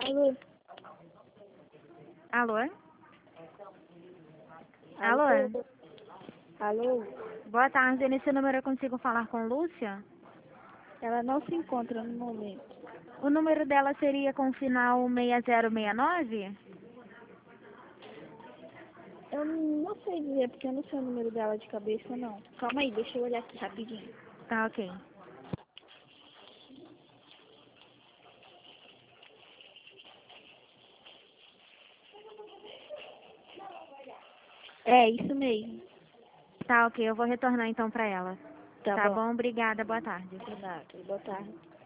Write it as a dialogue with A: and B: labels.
A: Alô?
B: Alô?
A: Alô?
B: Alô?
A: Alô?
B: Boa tarde, nesse número eu consigo falar com Lúcia?
A: Ela não se encontra no momento.
B: O número dela seria com o final 6069?
A: Eu não sei dizer, porque eu não sei o número dela de cabeça, não. Calma aí, deixa eu olhar aqui rapidinho.
B: Tá, ok.
A: É, isso mesmo.
B: Tá, ok, eu vou retornar então pra ela.
A: Tá
B: Tá
A: bom.
B: bom, obrigada, boa tarde.
A: De nada. Boa tarde.